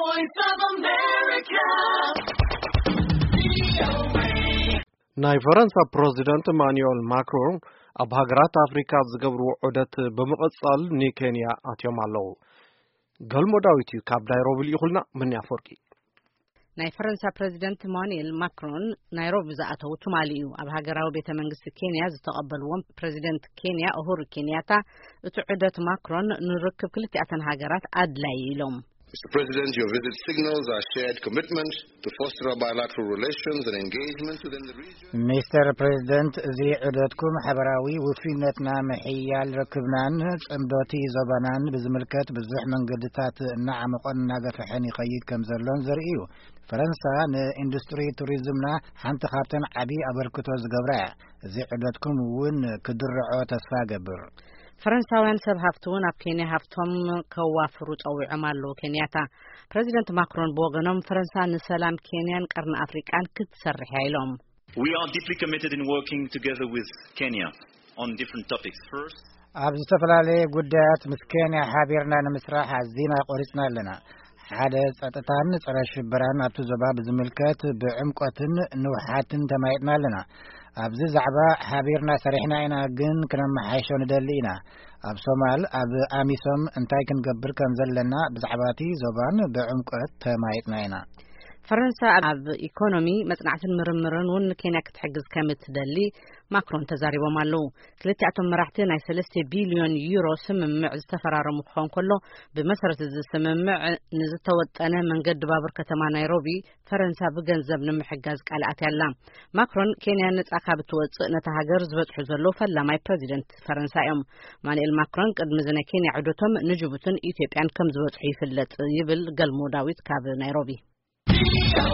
Voice of America. ናይ ፈረንሳ ፕሬዚደንት ኢማኑኤል ማክሮን ኣብ ሃገራት አፍሪካ ዝገብርዎ ዑደት በመቀጻል ንኬንያ ኣትዮም ኣለዉ። ገልሞ ዳዊት ካብ ናይሮቢ ይኹልና ምን ያፈርቂ ናይ ፈረንሳ ፕሬዚደንት ኢማኑኤል ማክሮን ናይሮቢ ዝኣተው ትማሊኡ ኣብ ሃገራዊ ቤተ መንግስቲ ኬንያ ዝተቀበልዎም ፕሬዚደንት ኬንያ ኡሁሩ ኬንያታ እቲ ዑደት ማክሮን ንርክብ ክልቲኣተን ሃገራት አድላይ ኢሎም Mr. President, your visit signals our shared commitment to foster our bilateral relations and engagement within the region. Mr. President, zi udetkum habarawi wufinetna mahiyal rakibnan tsamdoti zabanan bizmilkat bizih mangadetat na'amqan nagafhan yqayyid kam zallon zar'iyu. فرنسا industry tourismنا حنت خاطن عبي أبركتو زغبرا zi udetkum wun kudur'o tasfa gabr فرنساوያን ሰብ ሃፍቱን ኣብ ኬንያ ሃፍቶም ከዋፍሩ ጸዊዖም ኣለዉ ኬንያታ ፕሬዚደንት ማክሮን በወገኖም ፈረንሳ ንሰላም ኬንያን ቀርኒ አፍሪካን ክትሰርሕ ኢሎም We are deeply committed in working together with Kenya on different topics. First, ኣብ ዝተፈላለዩ ጉዳያት ምስ ኬንያ ሓቢርና ንምስራሕ ኣዝና ቆሪጽና ኣለና ሓደ ጸጥታን ጸረ ሽብራን ኣብቲ ዞባ ብዝምልከት ብዕምቆትን ንውሓትን ተማይጥና ኣለና ኣብዚ ዛዕባ ሓቢርና ሰሪሕና ኢና ግን ክነመሓይሾ ንደሊ ኢና ኣብ ሶማል ኣብ ኣሚሶም እንታይ ክንገብር ከም ዘለና ብዛዕባቲ ዞባን ብዕምቆት ተማይጥና ኢና ፈረንሳ ኣብ ኢኮኖሚ መጽናዕትን ምርምርን ውን ኬንያ ክትሕግዝ ከም እትደሊ ማክሮን ተዛሪቦም ኣለዉ ክልቲኣቶም መራሕቲ ናይ 3 ቢልዮን ዩሮ ስምምዕ ዝተፈራረሙ ክኾን ከሎ ብመሰረት እዚ ስምምዕ ንዝተወጠነ መንገዲ ባቡር ከተማ ናይሮቢ ፈረንሳ ብገንዘብ ንምሕጋዝ ቃልኣት ያላ ማክሮን ኬንያ ነጻ ካብ ትወጽእ ነታ ሃገር ዝበጽሑ ዘሎ ፈላማይ ፕሬዚደንት ፈረንሳ እዮም ኢማኑኤል ማክሮን ቅድሚ ዝነ ኬንያ ዑደቶም ንጅቡትን ኢትዮጵያን ከም ዝበጽሑ ይፍለጥ ይብል ገልሞ ዳዊት ካብ ናይሮቢ